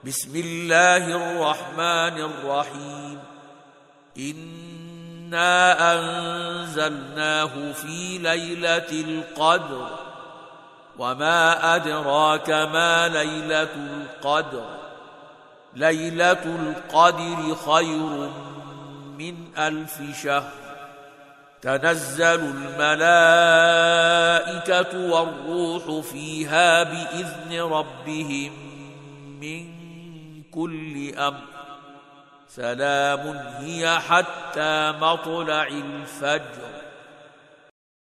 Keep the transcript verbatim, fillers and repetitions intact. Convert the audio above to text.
بسم الله الرحمن الرحيم إنا أنزلناه في ليلة القدر وما أدراك ما ليلة القدر ليلة القدر خير من ألف شهر تنزل الملائكة والروح فيها بإذن ربهم من كل أمر سلام هي حتى مطلع الفجر